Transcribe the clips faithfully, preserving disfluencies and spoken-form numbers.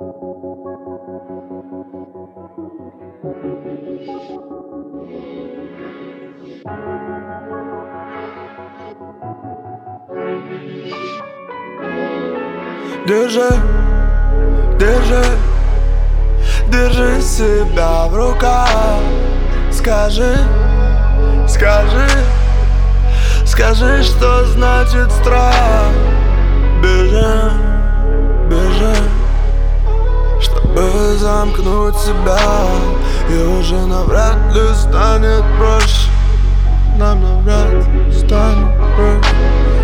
Держи, держи, держи себя в руках. Скажи, скажи, скажи, что значит страх. Бежи, бежи, чтобы замкнуть себя. И уже навряд ли станет проще. Нам навряд ли станет проще.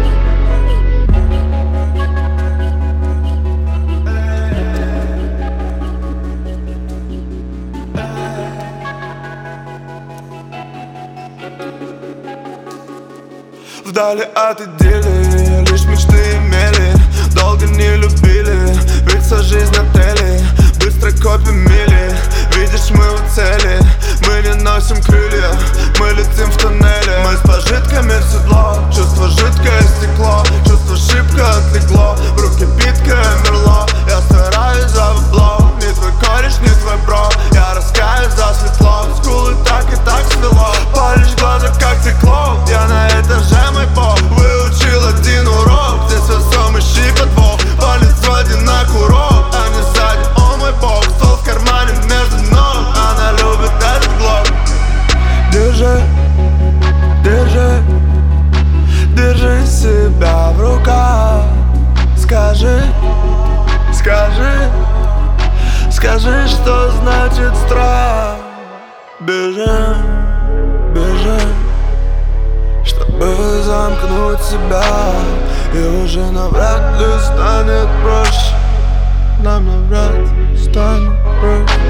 Вдали от идиллии лишь мечты имели, долго не любили, ведь вся жизнь на теле. Быстро копим мили, видишь, мы у цели. Мы не носим крылья, мы летим в тоннеле. Мы с пожитками в седло, чувство жидкое стекло. Чувство шибко отлегло, в руки битка мерло. Я стараюсь за бабло, не твой кореш, не твой бро. Я раскаюсь за светло, скулы так и так свело. Палишь глаза как циклон, я на этаже мой бог. Выучил один урок, здесь во всем ищи подвох. Палец води на курок, а не сзади, о мой бог. Стол в кармане между ног, она любит этот глок. Держи, держи, держи себя в руках. Скажи, скажи, скажи, что значит страх. Бежи, бежи, чтобы замкнуть себя. И уже навряд ли станет проще. Нам навряд ли станет проще.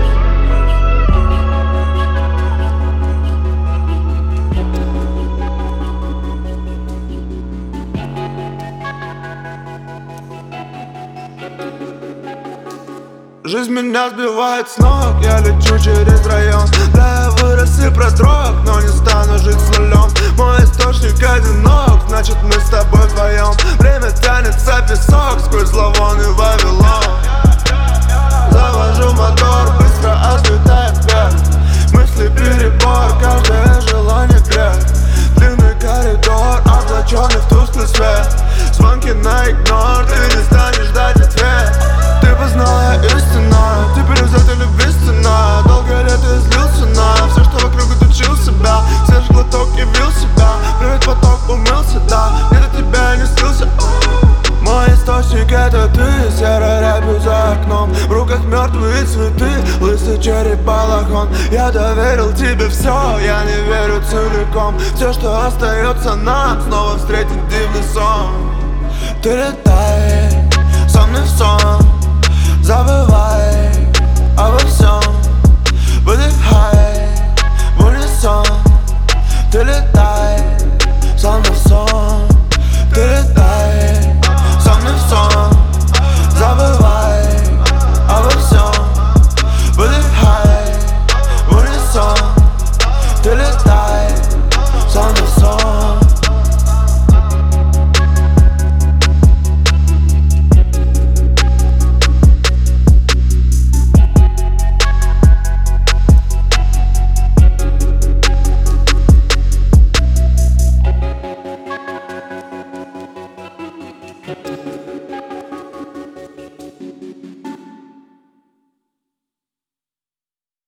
Жизнь меня сбивает с ног, я лечу через район. Да, я вырос и продрог, но не стану жить с нулем. Мой источник одинок, значит мы с тобой вдвоем. Время тянется песок сквозь зловонный Вавилон. Завожу мотор, быстро отлетает вверх. Мысли перебор, каждое желание грех. Длинный коридор, облаченный в тусклый свет. Звонки на игнор, ты не станешь ждать ответ. Ты познала истину, ты перевзята любви стена. Долго лет я злился на все, что вокруг отучил себя. Свежий глоток явил себя, привет поток умылся, да. Где-то тебя не слился. Мой источник это ты, серая рябь за окном. В руках мертвые цветы, лысый череп балахон. Я доверил тебе все, я не верю целиком. Все, что остается нам, снова встретить дивный сон. Ты летай со мной в сон.